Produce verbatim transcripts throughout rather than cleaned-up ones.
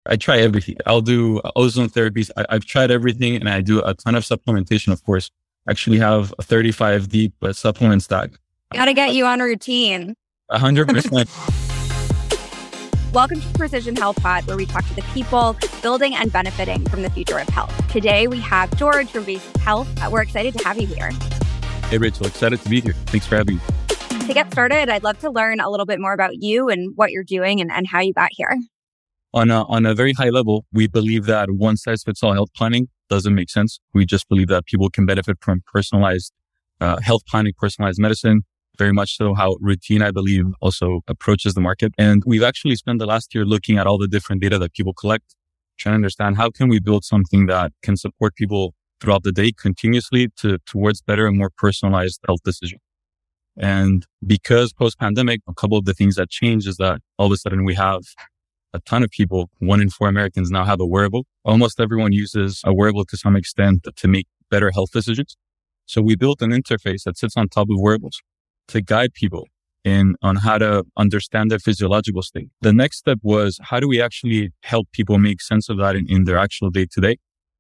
I try everything. I'll do ozone therapies. I, I've tried everything and I do a ton of supplementation, of course. I actually have a thirty-five deep uh, supplement stack. Gotta get you on a routine. A hundred percent. Welcome to Precision Health Pod, where we talk to the people building and benefiting from the future of health. Today, we have George from Basic Health. We're excited to have you here. Hey, Rachel. Excited to be here. Thanks for having me. To get started, I'd love to learn a little bit more about you and what you're doing and, and how you got here. On a, on a very high level, we believe that one-size-fits-all health planning doesn't make sense. We just believe that people can benefit from personalized uh, health planning, personalized medicine. Very much so how routine, I believe, also approaches the market. And we've actually spent the last year looking at all the different data that people collect, trying to understand how can we build something that can support people throughout the day continuously to towards better and more personalized health decisions. And because post-pandemic, a couple of the things that changed is that all of a sudden we have a ton of people, one in four Americans now have a wearable. Almost everyone uses a wearable to some extent to make better health decisions. So we built an interface that sits on top of wearables to guide people in on how to understand their physiological state. The next step was, how do we actually help people make sense of that in, in their actual day-to-day?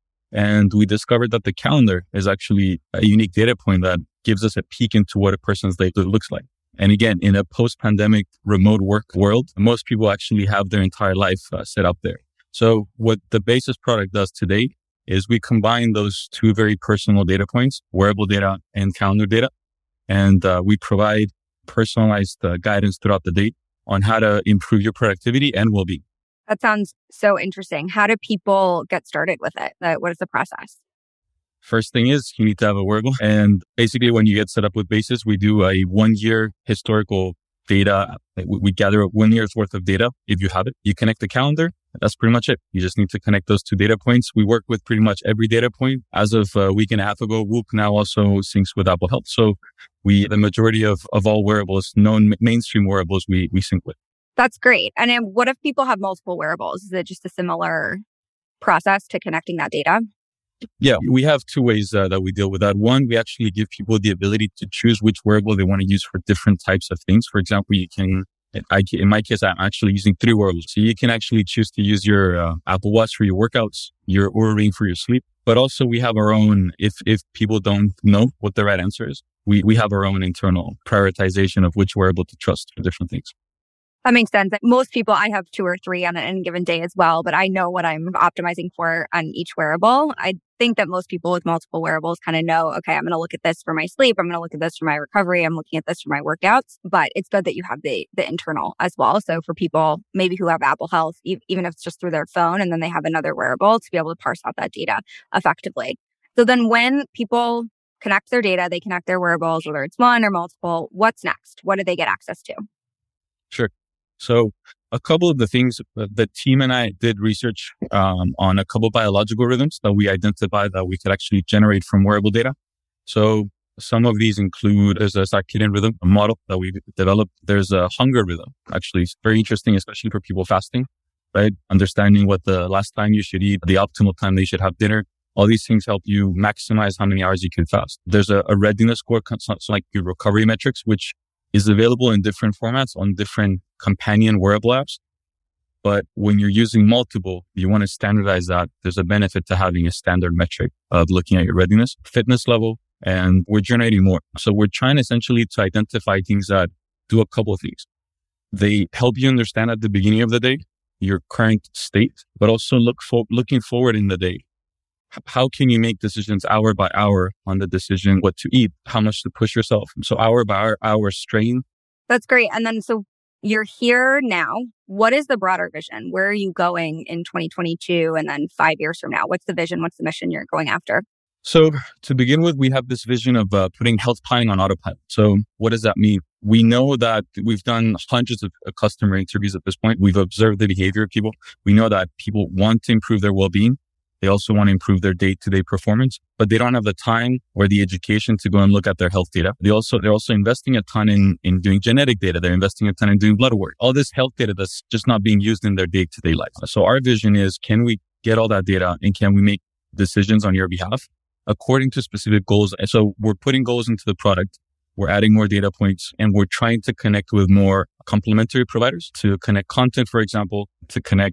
And we discovered that the calendar is actually a unique data point that gives us a peek into what a person's day looks like. And again, in a post-pandemic remote work world, most people actually have their entire life uh, set up there. So what the Basis product does today is we combine those two very personal data points, wearable data and calendar data. And uh, we provide personalized uh, guidance throughout the day on how to improve your productivity and well-being. That sounds so interesting. How do people get started with it? Uh, what is the process? First thing is you need to have a wearable. And basically, when you get set up with Basis, we do a one-year historical data. We, we gather one year's worth of data. If you have it, you connect the calendar. That's pretty much it. You just need to connect those two data points. We work with pretty much every data point. As of a week and a half ago, Whoop now also syncs with Apple Health. So we, the majority of, of all wearables, known mainstream wearables, we, we sync with. That's great. And then what if people have multiple wearables? Is it just a similar process to connecting that data? Yeah, we have two ways uh, that we deal with that. One, we actually give people the ability to choose which wearable they want to use for different types of things. For example, you can, I, in my case, I'm actually using three wearables. So you can actually choose to use your uh, Apple Watch for your workouts, your Oura Ring for your sleep. But also we have our own, if if people don't know what the right answer is, we, we have our own internal prioritization of which wearable to trust for different things. That makes sense. Most people, I have two or three on any given day as well, but I know what I'm optimizing for on each wearable. I think that most people with multiple wearables kind of know, okay, I'm going to look at this for my sleep. I'm going to look at this for my recovery. I'm looking at this for my workouts. But it's good that you have the the internal as well. So for people maybe who have Apple Health, e- even if it's just through their phone and then they have another wearable, to be able to parse out that data effectively. So then when people connect their data, they connect their wearables, whether it's one or multiple, what's next? What do they get access to? Sure. So a couple of the things, the team and I did research um, on a couple of biological rhythms that we identified that we could actually generate from wearable data. So some of these include, there's a circadian rhythm, a model that we developed. There's a hunger rhythm. Actually, it's very interesting, especially for people fasting, right? Understanding what the last time you should eat, the optimal time they should have dinner. All these things help you maximize how many hours you can fast. There's a, a readiness score, so like your recovery metrics, which is available in different formats on different companion wearable apps. But when you're using multiple, you want to standardize that. There's a benefit to having a standard metric of looking at your readiness, fitness level, and we're generating more. So we're trying essentially to identify things that do a couple of things. They help you understand at the beginning of the day your current state, but also look for looking forward in the day. How can you make decisions hour by hour on the decision, what to eat, how much to push yourself? So hour by hour, hour strain. That's great. And then, so you're here now. What is the broader vision? Where are you going in twenty twenty-two and then five years from now? What's the vision? What's the mission you're going after? So to begin with, we have this vision of uh, putting health planning on autopilot. So what does that mean? We know that we've done hundreds of uh, customer interviews at this point. We've observed the behavior of people. We know that people want to improve their well-being. They also want to improve their day-to-day performance, but they don't have the time or the education to go and look at their health data. They also, they're also investing a ton in, in doing genetic data. They're investing a ton in doing blood work. All this health data that's just not being used in their day-to-day life. So our vision is, can we get all that data and can we make decisions on your behalf according to specific goals? And so we're putting goals into the product. We're adding more data points and we're trying to connect with more complementary providers to connect content, for example, to connect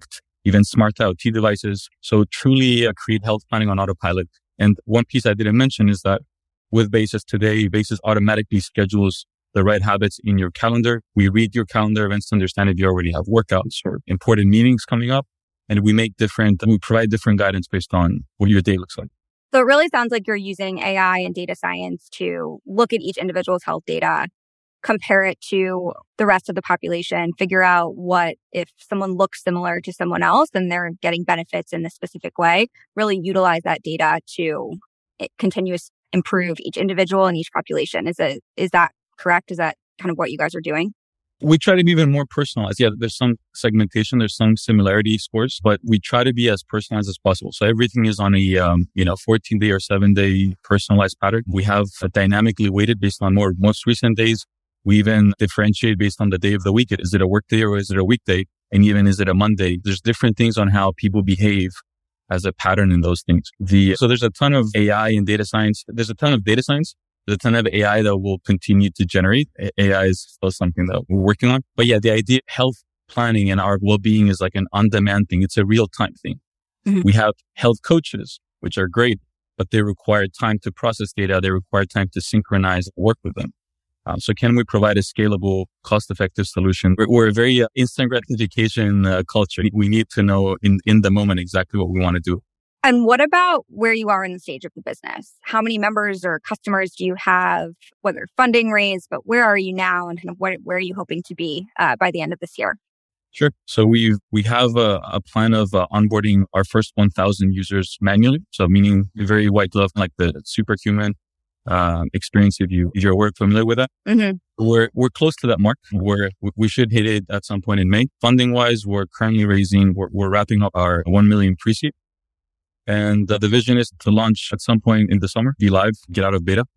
even smart IoT devices. So truly uh, create health planning on autopilot. And one piece I didn't mention is that with Basis today, Basis automatically schedules the right habits in your calendar. We read your calendar events to understand if you already have workouts or important meetings coming up. And we make different, we provide different guidance based on what your day looks like. So it really sounds like you're using A I and data science to look at each individual's health data, compare it to the rest of the population, figure out what, if someone looks similar to someone else and they're getting benefits in a specific way, really utilize that data to continuously improve each individual and each population. Is it, is that correct? Is that kind of what you guys are doing? We try to be even more personalized. Yeah, there's some segmentation, there's some similarity scores, but we try to be as personalized as possible. So everything is on a, um, you know, fourteen day or seven day personalized pattern. We have a dynamically weighted based on more most recent days. We even differentiate based on the day of the week. Is it a work day or is it a weekday? And even is it a Monday? There's different things on how people behave as a pattern in those things. The, so there's a ton of A I and data science. There's a ton of data science. There's a ton of A I that will continue to generate. A I is still something that we're working on. But yeah, the idea of health planning and our well-being is like an on-demand thing. It's a real-time thing. Mm-hmm. We have health coaches, which are great, but they require time to process data. They require time to synchronize, work with them. Um, so can we provide a scalable, cost-effective solution? We're, we're a very uh, instant gratification uh, culture. We need to know in, in the moment exactly what we want to do. And what about where you are in the stage of the business? How many members or customers do you have, whether funding raised, but where are you now and kind of where, where are you hoping to be uh, by the end of this year? Sure. So we we have a, a plan of uh, onboarding our first one thousand users manually. So meaning very white glove, like the superhuman uh, experience if, you, if you're work familiar with that. Mm-hmm. We're we're close to that mark. We're, we should hit it at some point in May. Funding-wise, we're currently raising, we're, we're wrapping up our one million pre-seed. And uh, the vision is to launch at some point in the summer, be live, get out of beta.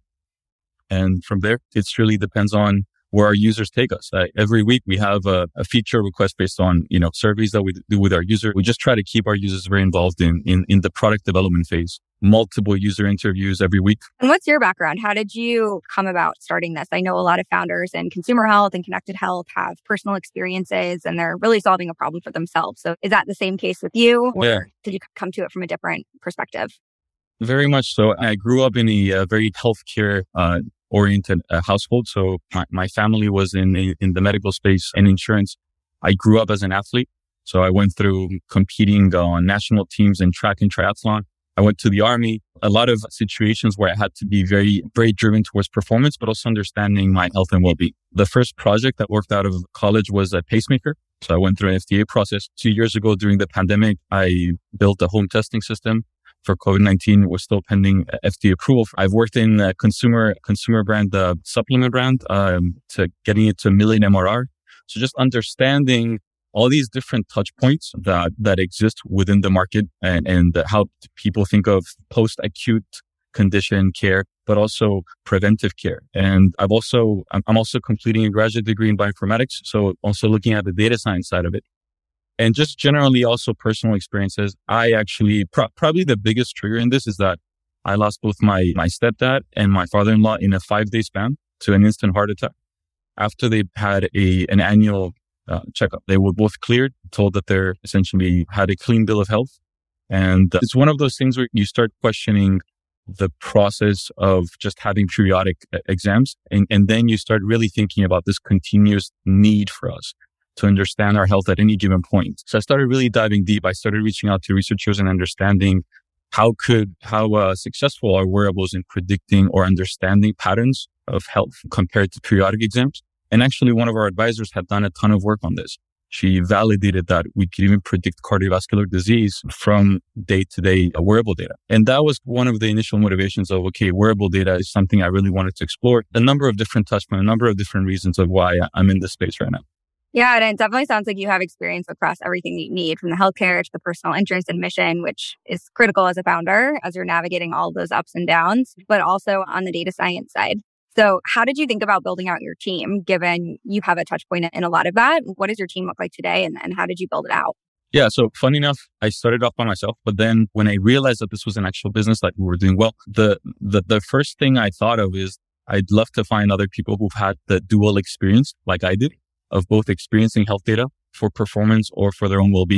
And from there, it really depends on where our users take us. Uh, every week we have a, a feature request based on, you know, surveys that we do with our user. We just try to keep our users very involved in, in, in the product development phase. Multiple user interviews every week. And what's your background? How did you come about starting this? I know a lot of founders in consumer health and connected health have personal experiences and they're really solving a problem for themselves. So is that the same case with you? Or yeah. Did you come to it from a different perspective? Very much so. I grew up in a uh, very healthcare uh, oriented uh, household. So my, my family was in, in the medical space and insurance. I grew up as an athlete. So I went through competing on national teams in track and triathlon. I went to the army, a lot of situations where I had to be very, very driven towards performance, but also understanding my health and well-being. The first project that worked out of college was a pacemaker. So I went through an F D A process. Two years ago during the pandemic, I built a home testing system for COVID nineteen. It was still pending F D A approval. I've worked in a consumer, consumer brand, uh, supplement brand, um, to getting it to a million M R R. So just understanding all these different touch points that, that exist within the market and, and how people think of post-acute condition care, but also preventive care. And I've also, I'm also completing a graduate degree in bioinformatics. So also looking at the data science side of it. And just generally also personal experiences. I actually, pro- probably the biggest trigger in this is that I lost both my, my stepdad and my father-in-law in a five day span to an instant heart attack after they had a, an annual Uh, checkup. They were both cleared, told that they're essentially had a clean bill of health. And uh, it's one of those things where you start questioning the process of just having periodic uh, exams. And, and then you start really thinking about this continuous need for us to understand our health at any given point. So I started really diving deep. I started reaching out to researchers and understanding how could, how uh, successful are wearables in predicting or understanding patterns of health compared to periodic exams. And actually, one of our advisors had done a ton of work on this. She validated that we could even predict cardiovascular disease from day-to-day wearable data. And that was one of the initial motivations of, okay, wearable data is something I really wanted to explore. A number of different touch points, a number of different reasons of why I'm in this space right now. Yeah, and it definitely sounds like you have experience across everything that you need, from the healthcare to the personal interest and mission, which is critical as a founder as you're navigating all those ups and downs, but also on the data science side. So how did you think about building out your team, given you have a touch point in a lot of that? What does your team look like today, and, and how did you build it out? Yeah, so funny enough, I started off by myself, but then when I realized that this was an actual business, like we were doing well, the, the the first thing I thought of is I'd love to find other people who've had the dual experience, like I did, of both experiencing health data for performance or for their own well-being,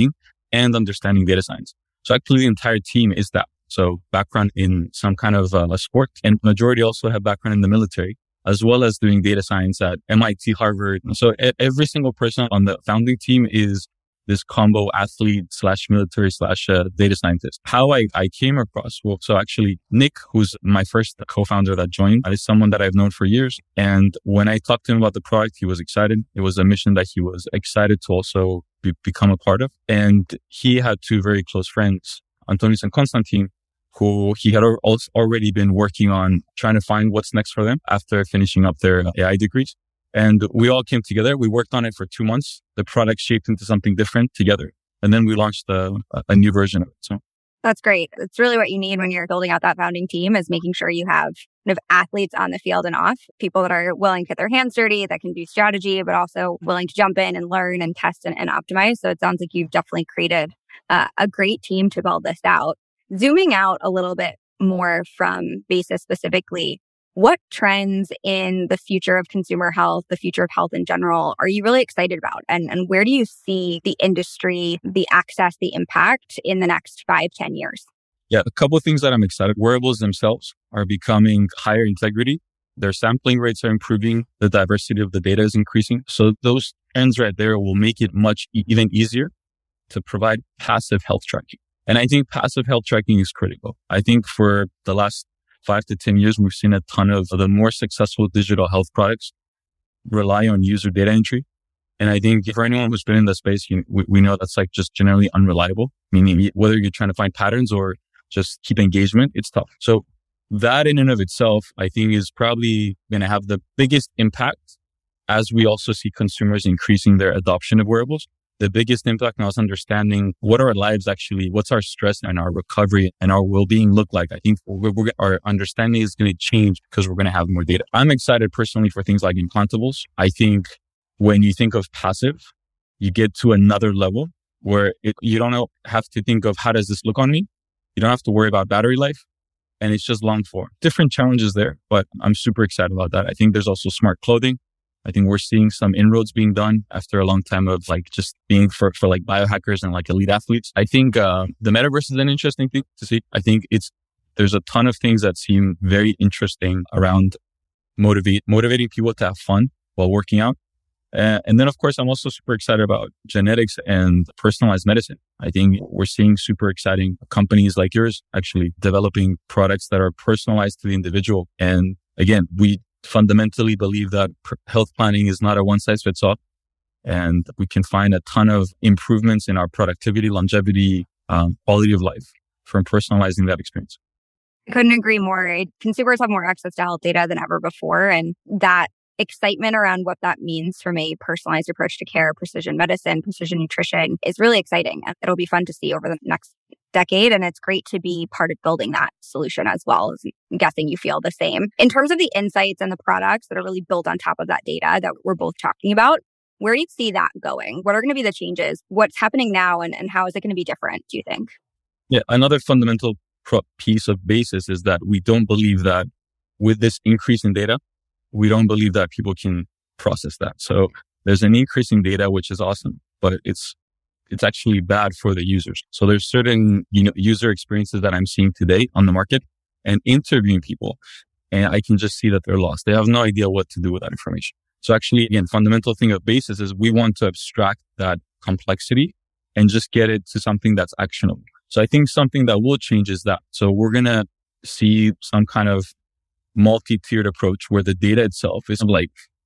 and understanding data science. So actually the entire team is that. So background in some kind of uh, a sport, and majority also have background in the military, as well as doing data science at M I T, Harvard. So e- every single person on the founding team is this combo athlete slash military slash uh, data scientist. How I, I came across, well, so actually Nick, who's my first co-founder that joined, is someone that I've known for years. And when I talked to him about the product, he was excited. It was a mission that he was excited to also be, become a part of. And he had two very close friends, Antonis and Konstantin, who he had also already been working on trying to find what's next for them after finishing up their A I degrees. And we all came together. We worked on it for two months. The product shaped into something different together. And then we launched a, a new version of it. So that's great. It's really what you need when you're building out that founding team, is making sure you have kind of athletes on the field and off, people that are willing to get their hands dirty, that can do strategy, but also willing to jump in and learn and test and, and optimize. So it sounds like you've definitely created uh, a great team to build this out. Zooming out a little bit more from Basis specifically, what trends in the future of consumer health, the future of health in general, are you really excited about? And, and where do you see the industry, the access, the impact in the next five, ten years? Yeah, a couple of things that I'm excited. Wearables themselves are becoming higher integrity. Their sampling rates are improving. The diversity of the data is increasing. So those trends right there will make it much e- even easier to provide passive health tracking. And I think passive health tracking is critical. I think for the last five to ten years, we've seen a ton of the more successful digital health products rely on user data entry. And I think for anyone who's been in the space, you, we, we know that's like just generally unreliable, meaning whether you're trying to find patterns or just keep engagement, it's tough. So that in and of itself, I think is probably going to have the biggest impact as we also see consumers increasing their adoption of wearables. The biggest impact now is understanding what our lives actually, what's our stress and our recovery and our well-being look like. I think we're, we're, our understanding is going to change because we're going to have more data. I'm excited personally for things like implantables. I think when you think of passive, you get to another level where it, you don't have to think of how does this look on me? You don't have to worry about battery life. And it's just long form. Different challenges there, but I'm super excited about that. I think there's also smart clothing. I think we're seeing some inroads being done after a long time of like just being for, for like biohackers and like elite athletes. I think uh, the metaverse is an interesting thing to see. I think it's there's a ton of things that seem very interesting around motivate motivating people to have fun while working out. Uh, and then, of course, I'm also super excited about genetics and personalized medicine. I think we're seeing super exciting companies like yours actually developing products that are personalized to the individual. And again, we fundamentally believe that health planning is not a one size fits all. And we can find a ton of improvements in our productivity, longevity, um, quality of life from personalizing that experience. I couldn't agree more. Consumers have more access to health data than ever before. And that excitement around what that means from a personalized approach to care, precision medicine, precision nutrition is really exciting. And it'll be fun to see over the next decade. And it's great to be part of building that solution as well. I'm guessing you feel the same. In terms of the insights and the products that are really built on top of that data that we're both talking about, where do you see that going? What are going to be the changes? What's happening now and, and how is it going to be different, do you think? Yeah, another fundamental pro- piece of basis is that we don't believe that with this increase in data, we don't believe that people can process that. So there's an increase in data, which is awesome, but it's it's actually bad for the users. So there's certain you know user experiences that I'm seeing today on the market and interviewing people, and I can just see that they're lost. They have no idea what to do with that information. So actually, again, fundamental thing of basis is we want to abstract that complexity and just get it to something that's actionable. So I think something that will change is that. So we're going to see some kind of multi-tiered approach where the data itself is like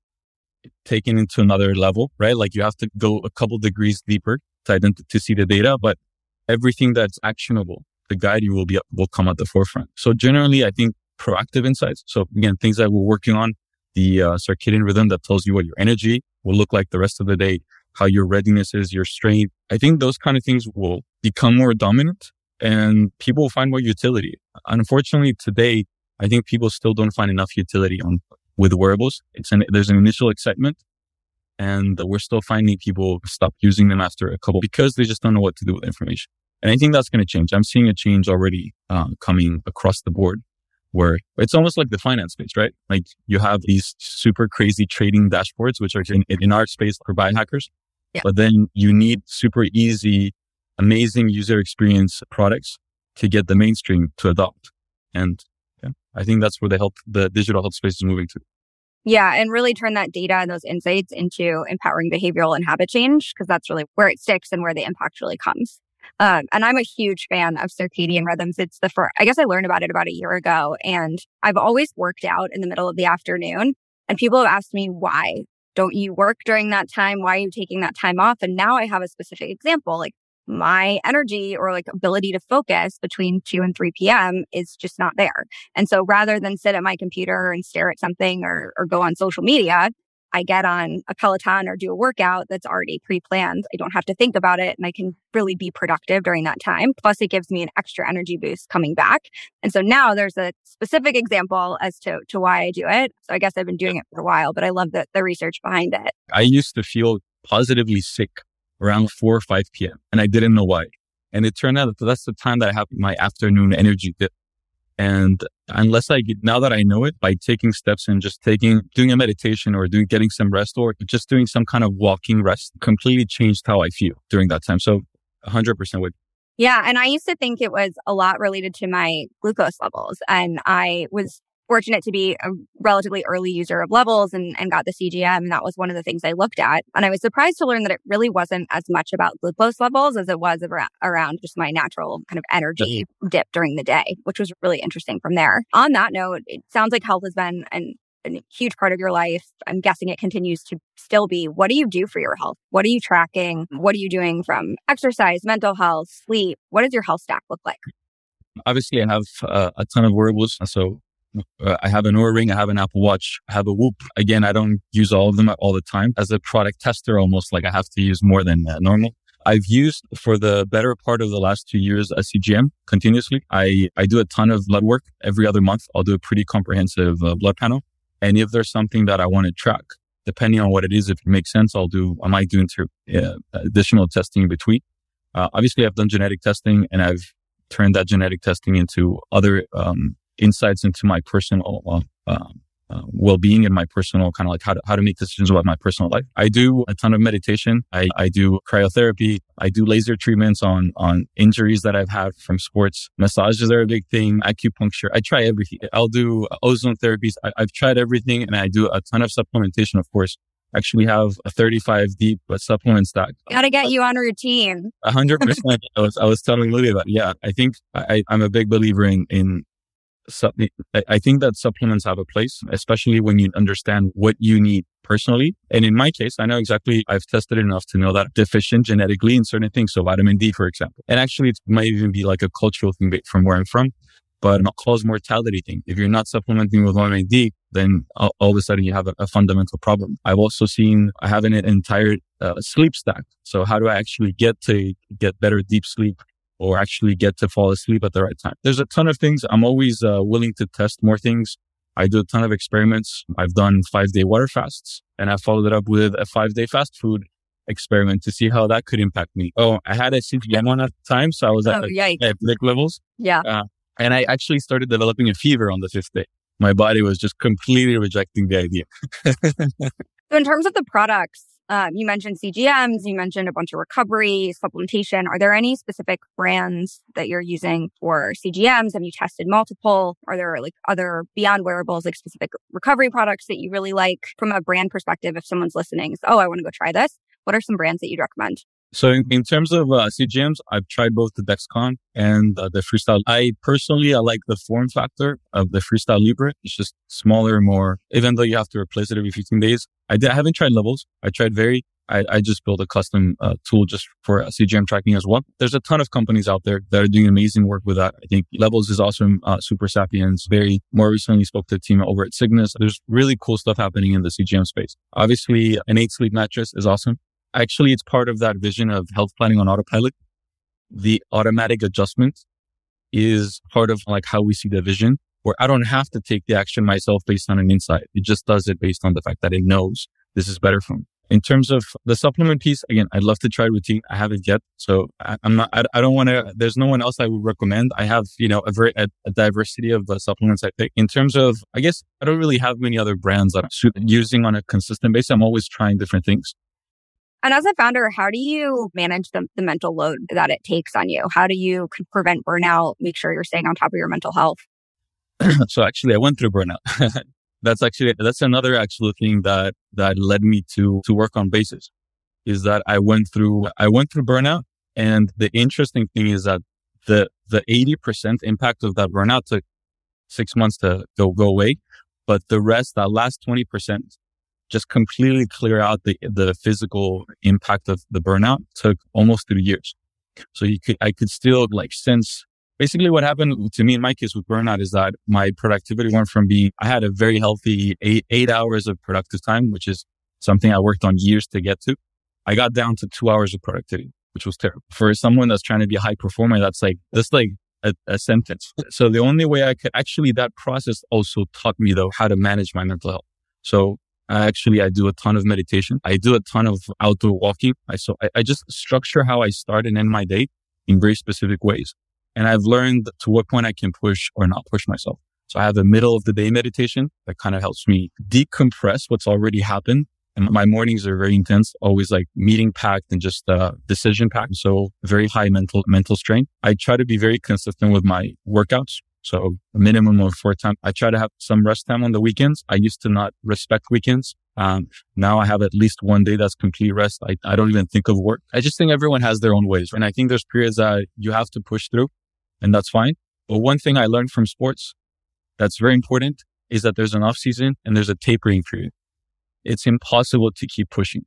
taken into another level, right? Like you have to go a couple degrees deeper to identify, to see the data, but everything that's actionable to guide you will be, will come at the forefront. So generally, I think proactive insights. So again, things that we're working on, the uh, circadian rhythm that tells you what your energy will look like the rest of the day, how your readiness is, your strength. I think those kind of things will become more dominant and people will find more utility. Unfortunately, today, I think people still don't find enough utility on with wearables. It's an, there's an initial excitement and we're still finding people stop using them after a couple because they just don't know what to do with information. And I think that's going to change. I'm seeing a change already uh, coming across the board where it's almost like the finance space, right? Like you have these super crazy trading dashboards, which are in, in our space for biohackers. Yeah. But then you need super easy amazing user experience products to get the mainstream to adopt. And yeah, I think that's where the health, the digital health space is moving to. Yeah, and really turn that data and those insights into empowering behavioral and habit change, because that's really where it sticks and where the impact really comes. Um, and I'm a huge fan of circadian rhythms. It's the first, I guess I learned about it about a year ago, and I've always worked out in the middle of the afternoon. And people have asked me, why don't you work during that time? Why are you taking that time off? And now I have a specific example, like my energy or like ability to focus between two and three p.m. is just not there. And so rather than sit at my computer and stare at something or, or go on social media, I get on a Peloton or do a workout that's already pre-planned. I don't have to think about it, and I can really be productive during that time. Plus, it gives me an extra energy boost coming back. And so now there's a specific example as to, to why I do it. So I guess I've been doing it for a while, but I love the, the research behind it. I used to feel positively sick around four or five p.m. and I didn't know why. And it turned out that that's the time that I have my afternoon energy dip. And unless I get, now that I know it, by taking steps and just taking, doing a meditation or doing, getting some rest or just doing some kind of walking rest completely changed how I feel during that time. So one hundred percent with. Yeah. And I used to think it was a lot related to my glucose levels. And I was fortunate to be a relatively early user of Levels and, and got the C G M. And that was one of the things I looked at. And I was surprised to learn that it really wasn't as much about glucose levels as it was around, around just my natural kind of energy dip during the day, which was really interesting from there. On that note, it sounds like health has been an, a huge part of your life. I'm guessing it continues to still be. What do you do for your health? What are you tracking? What are you doing from exercise, mental health, sleep? What does your health stack look like? Obviously, I have uh, a ton of wearables. So Uh, I have an Oura Ring, I have an Apple Watch, I have a Whoop. Again, I don't use all of them all the time. As a product tester, almost like I have to use more than uh, normal. I've used for the better part of the last two years a C G M continuously. I, I do a ton of blood work every other month. I'll do a pretty comprehensive uh, blood panel. And if there's something that I want to track, depending on what it is, if it makes sense, I'll do, I might do inter, uh, additional testing in between. Uh, obviously, I've done genetic testing and I've turned that genetic testing into other um insights into my personal uh, uh, uh, well-being and my personal kind of like how to, how to make decisions about my personal life. I do a ton of meditation. I, I do cryotherapy. I do laser treatments on, on injuries that I've had from sports. Massages are a big thing. Acupuncture. I try everything. I'll do ozone therapies. I, I've tried everything, and I do a ton of supplementation, of course. I actually have a thirty-five deep supplement stack. Gotta get you on routine. A hundred percent. I was, I was telling Lydia that. Yeah, I think I, I'm a big believer in, in I think that supplements have a place, especially when you understand what you need personally. And in my case, I know exactly, I've tested it enough to know that I'm deficient genetically in certain things. So vitamin D, for example. And actually, it might even be like a cultural thing from where I'm from, but a cause mortality thing. If you're not supplementing with vitamin D, then all, all of a sudden you have a, a fundamental problem. I've also seen, I have an entire uh, sleep stack. So how do I actually get to get better deep sleep? Or actually get to fall asleep at the right time. There's a ton of things. I'm always uh, willing to test more things. I do a ton of experiments. I've done five-day water fasts, and I followed it up with a five-day fast food experiment to see how that could impact me. Oh, I had a C G M on at the time, so I was at oh, like, epic levels. Yeah. Uh, and I actually started developing a fever on the fifth day. My body was just completely rejecting the idea. So in terms of the products, Um, you mentioned C G Ms, you mentioned a bunch of recovery, supplementation. Are there any specific brands that you're using for C G Ms? Have you tested multiple? Are there like other beyond wearables, like specific recovery products that you really like from a brand perspective? If someone's listening, so, oh, I want to go try this. What are some brands that you'd recommend? So in, in terms of uh, C G Ms, I've tried both the Dexcom and uh, the Freestyle. I personally, I like the form factor of the Freestyle Libre. It's just smaller, more, even though you have to replace it every fifteen days. I, did, I haven't tried Levels. I tried Very. I, I just built a custom uh, tool just for uh, C G M tracking as well. There's a ton of companies out there that are doing amazing work with that. I think Levels is awesome. Uh, Super Sapiens, Very. More recently spoke to the team over at Cygnus. There's really cool stuff happening in the C G M space. Obviously, an eight sleep mattress is awesome. Actually, it's part of that vision of health planning on autopilot. The automatic adjustment is part of like how we see the vision, where I don't have to take the action myself based on an insight. It just does it based on the fact that it knows this is better for me. In terms of the supplement piece, again, I'd love to try routine. I haven't yet. So I, I'm not, I, I don't want to, there's no one else I would recommend. I have, you know, a very, a, a diversity of the supplements I take. In terms of, I guess I don't really have many other brands that I'm using on a consistent basis. I'm always trying different things. And as a founder, how do you manage the, the mental load that it takes on you? How do you prevent burnout, make sure you're staying on top of your mental health? So actually, I went through burnout. That's actually, that's another actual thing that, that led me to, to work on Basis, is that I went through, I went through burnout. And the interesting thing is that the, the eighty percent impact of that burnout took six months to go, go away. But the rest, that last twenty percent, just completely clear out the, the physical impact of the burnout took almost three years. So you could, I could still like sense basically what happened to me in my case with burnout is that my productivity went from being, I had a very healthy eight, eight hours of productive time, which is something I worked on years to get to. I got down to two hours of productivity, which was terrible. For someone that's trying to be a high performer, that's like, that's like a, a sentence. So the only way I could actually, that process also taught me though, how to manage my mental health. So I actually, I do a ton of meditation. I do a ton of outdoor walking. I, so I, I just structure how I start and end my day in very specific ways. And I've learned to what point I can push or not push myself. So I have a middle of the day meditation that kind of helps me decompress what's already happened. And my mornings are very intense, always like meeting packed and just uh, decision packed. So very high mental, mental strain. I try to be very consistent with my workouts. So a minimum of four times. I try to have some rest time on the weekends. I used to not respect weekends. Um, now I have at least one day that's complete rest. I, I don't even think of work. I just think everyone has their own ways. And I think there's periods that you have to push through, and that's fine. But one thing I learned from sports that's very important is that there's an off season and there's a tapering period. It's impossible to keep pushing.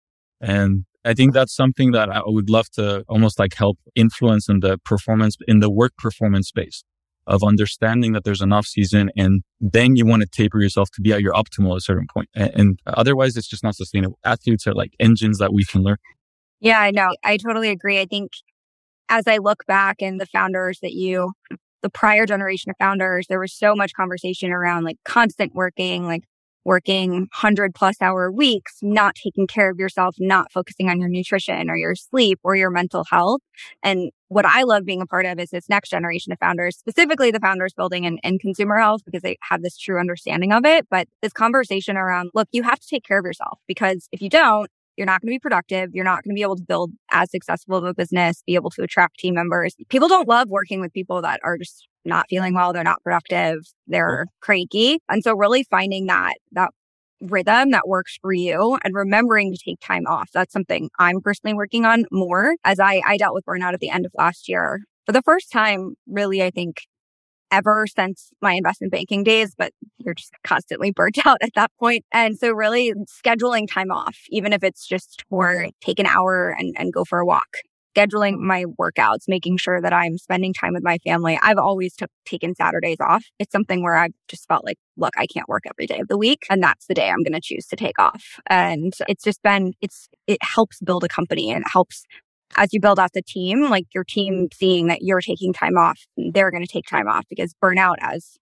And I think that's something that I would love to almost like help influence in the performance, in the work performance space, of understanding that there's an off season and then you want to taper yourself to be at your optimal at a certain point. And, and otherwise it's just not sustainable. Athletes are like engines that we can learn. Yeah, I know. I totally agree. I think as I look back and the founders that you, the prior generation of founders, there was so much conversation around like constant working, like working one hundred plus hour weeks, not taking care of yourself, not focusing on your nutrition or your sleep or your mental health. And what I love being a part of is this next generation of founders, specifically the founders building in, in consumer health, because they have this true understanding of it. But this conversation around, look, you have to take care of yourself, because if you don't, you're not going to be productive. You're not going to be able to build as successful of a business, be able to attract team members. People don't love working with people that are just not feeling well. They're not productive. They're cranky. And so really finding that, that rhythm that works for you and remembering to take time off. That's something I'm personally working on more, as I, I dealt with burnout at the end of last year for the first time, really, I think, ever since my investment banking days, but you're just constantly burnt out at that point. And so really scheduling time off, even if it's just for take an hour and, and go for a walk. Scheduling my workouts, making sure that I'm spending time with my family. I've always took, taken Saturdays off. It's something where I've just felt like, look, I can't work every day of the week. And that's the day I'm going to choose to take off. And it's just been, it's, it helps build a company, and it helps as you build out the team, like your team seeing that you're taking time off, they're going to take time off, because burnout as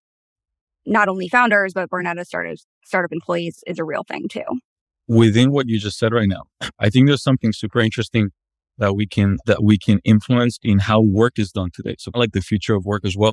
not only founders, but burnout as startups, startup employees is a real thing too. Within what you just said right now, I think there's something super interesting that we can, that we can influence in how work is done today. So like the future of work as well.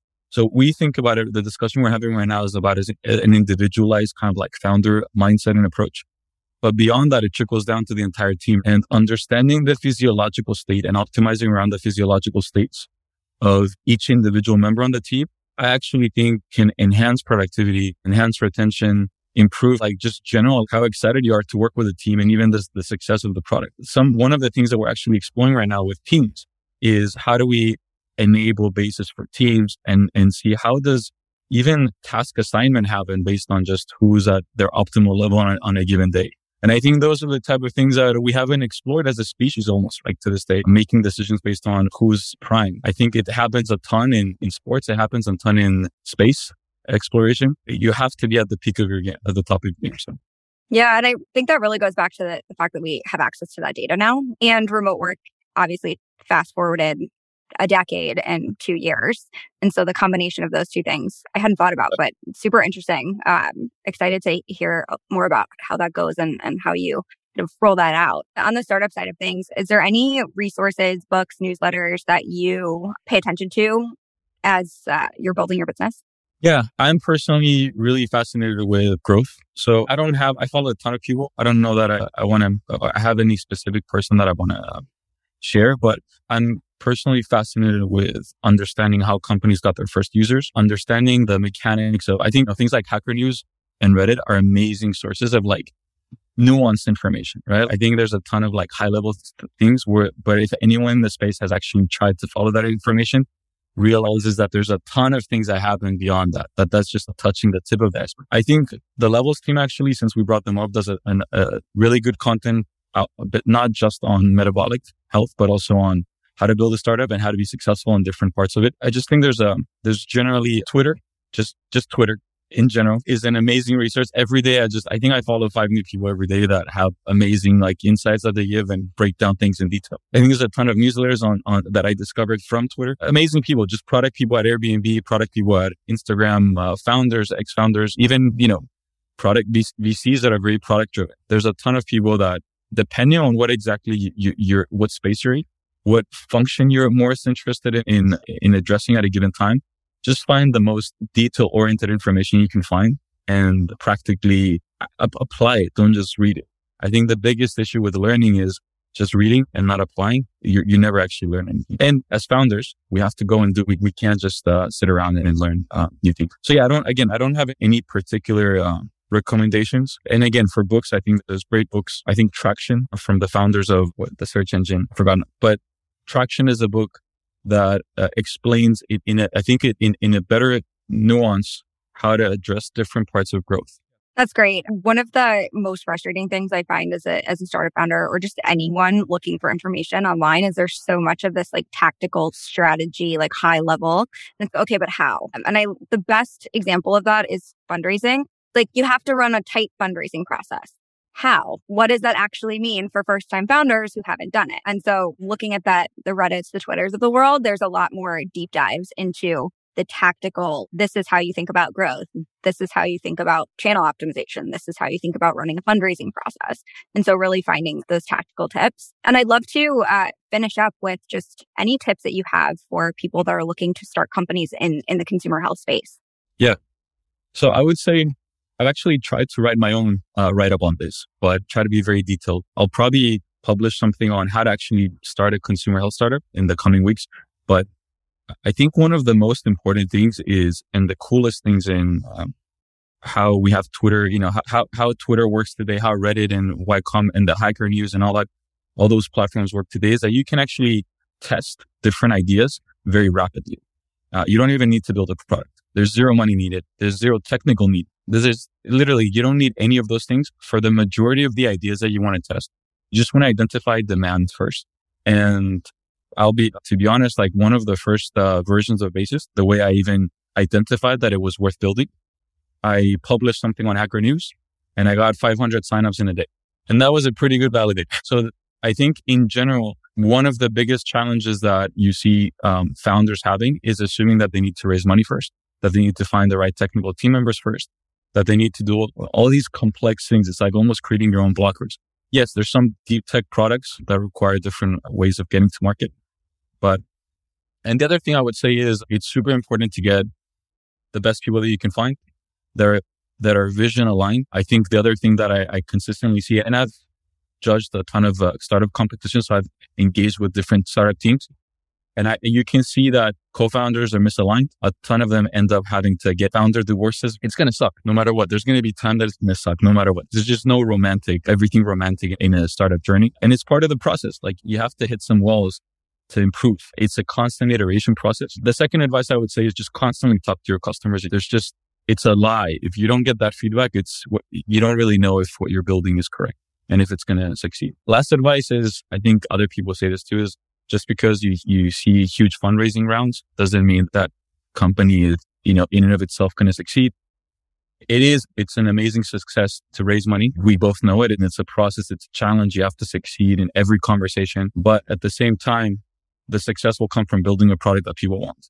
So we think about it, the discussion we're having right now is about is an individualized kind of like founder mindset and approach. But beyond that, it trickles down to the entire team, and understanding the physiological state and optimizing around the physiological states of each individual member on the team, I actually think can enhance productivity, enhance retention, improve like just general how excited you are to work with a team, and even the, the success of the product. Some, one of the things that we're actually exploring right now with teams is how do we enable Basis for teams, and, and see how does even task assignment happen based on just who's at their optimal level on a, on a given day. And I think those are the type of things that we haven't explored as a species almost, like to this day, making decisions based on who's prime. I think it happens a ton in, in sports. It happens a ton in space exploration. You have to be at the peak of your game, at the top of your game. So. Yeah. And I think that really goes back to the, the fact that we have access to that data now, and remote work, obviously fast forwarded a decade and two years. And so the combination of those two things I hadn't thought about, but super interesting. Um, excited to hear more about how that goes and, and how you kind of roll that out. On the startup side of things, is there any resources, books, newsletters that you pay attention to as uh, you're building your business? Yeah, I'm personally really fascinated with growth. So I don't have, I follow a ton of people. I don't know that I, I want to, I have any specific person that I want to uh, share, but I'm personally fascinated with understanding how companies got their first users, understanding the mechanics of, I think you know, things like Hacker News and Reddit are amazing sources of like nuanced information, right? I think there's a ton of like high level th- things where, but if anyone in the space has actually tried to follow that information, realizes that there's a ton of things that happen beyond that, that that's just touching the tip of the iceberg. I think the Levels team actually, since we brought them up, does a, an, a really good content, out, but not just on metabolic health, but also on how to build a startup and how to be successful in different parts of it. I just think there's a, there's generally Twitter, just, just Twitter in general is an amazing resource. Every day, I just, I think I follow five new people every day that have amazing like insights that they give and break down things in detail. I think there's a ton of newsletters on, on that I discovered from Twitter. Amazing people, just product people at Airbnb, product people at Instagram, uh, founders, ex-founders, even, you know, product V Cs that are very product driven. There's a ton of people that depending on what exactly you, you, you're, what space you're in, what function you're most interested in, in, in addressing at a given time, just find the most detail-oriented information you can find and practically a- apply it. Don't just read it. I think the biggest issue with learning is just reading and not applying. You you never actually learn anything. And as founders, we have to go and do. We we can't just uh, sit around and learn uh, new things. So yeah, I don't. Again, I don't have any particular uh, recommendations. And again, for books, I think there's great books. I think Traction from the founders of what, the search engine. I've forgotten, but Traction is a book that uh, explains it in a, I think it in, in a better nuance how to address different parts of growth. That's great. One of the most frustrating things I find as a as a startup founder or just anyone looking for information online is there's so much of this like tactical strategy, like high level. And it's, okay, but how? And I the best example of that is fundraising. Like you have to run a tight fundraising process. How? What does that actually mean for first-time founders who haven't done it? And so looking at that, the Reddits, the Twitters of the world, there's a lot more deep dives into the tactical. This is how you think about growth. This is how you think about channel optimization. This is how you think about running a fundraising process. And so really finding those tactical tips. And I'd love to uh, finish up with just any tips that you have for people that are looking to start companies in, in the consumer health space. Yeah. So I would say I've actually tried to write my own uh, write-up on this, but try to be very detailed. I'll probably publish something on how to actually start a consumer health startup in the coming weeks. But I think one of the most important things is, and the coolest things in um, how we have Twitter, you know, how how Twitter works today, how Reddit and Y COM and the Hacker News and all that, all those platforms work today is that you can actually test different ideas very rapidly. Uh, you don't even need to build a product. There's zero money needed. There's zero technical need. There's literally, you don't need any of those things for the majority of the ideas that you want to test. You just want to identify demand first. And I'll be, to be honest, like one of the first uh, versions of Basis, the way I even identified that it was worth building, I published something on Hacker News and I got five hundred signups in a day. And that was a pretty good validation. So I think in general, one of the biggest challenges that you see um, founders having is assuming that they need to raise money first, that they need to find the right technical team members first, that they need to do all, all these complex things. It's like almost creating your own blockers. Yes, there's some deep tech products that require different ways of getting to market. But, and the other thing I would say is it's super important to get the best people that you can find that are, that are vision aligned. I think the other thing that I, I consistently see, and I've judged a ton of uh, startup competitions, so I've engaged with different startup teams. And I, you can see that co-founders are misaligned. A ton of them end up having to get founder divorces. It's going to suck no matter what. There's going to be time that it's going to suck no matter what. There's just no romantic, everything romantic in a startup journey. And it's part of the process. Like you have to hit some walls to improve. It's a constant iteration process. The second advice I would say is just constantly talk to your customers. There's just, it's a lie. If you don't get that feedback, it's what you don't really know if what you're building is correct and if it's going to succeed. Last advice is, I think other people say this too, is just because you, you see huge fundraising rounds doesn't mean that company is, you know, in and of itself going to succeed. It is, it's an amazing success to raise money. We both know it and it's a process. It's a challenge. You have to succeed in every conversation. But at the same time, the success will come from building a product that people want.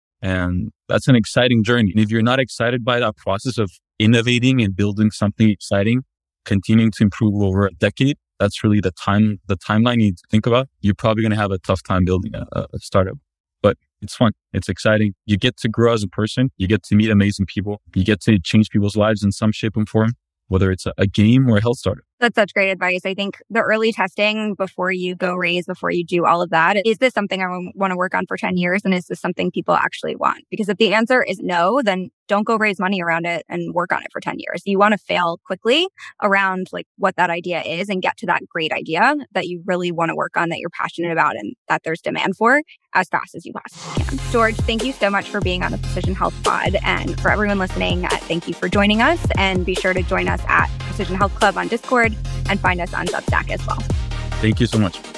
And that's an exciting journey. And if you're not excited by that process of innovating and building something exciting, continuing to improve over a decade, that's really the time, the timeline you need to think about. You're probably going to have a tough time building a, a startup. But It's fun. It's exciting. You get to grow as a person. You get to meet amazing people. You get to change people's lives in some shape and form, whether it's a, a game or a health startup. That's such great advice. I think the early testing before you go raise, before you do all of that, is this something I want to work on for ten years? And is this something people actually want? Because if the answer is no, then don't go raise money around it and work on it for ten years. You want to fail quickly around like what that idea is and get to that great idea that you really want to work on, that you're passionate about and that there's demand for as fast as you possibly can. George, thank you so much for being on the Precision Health Pod. And for everyone listening, uh, thank you for joining us. And be sure to join us at Precision Health Club on Discord and find us on Substack as well. Thank you so much.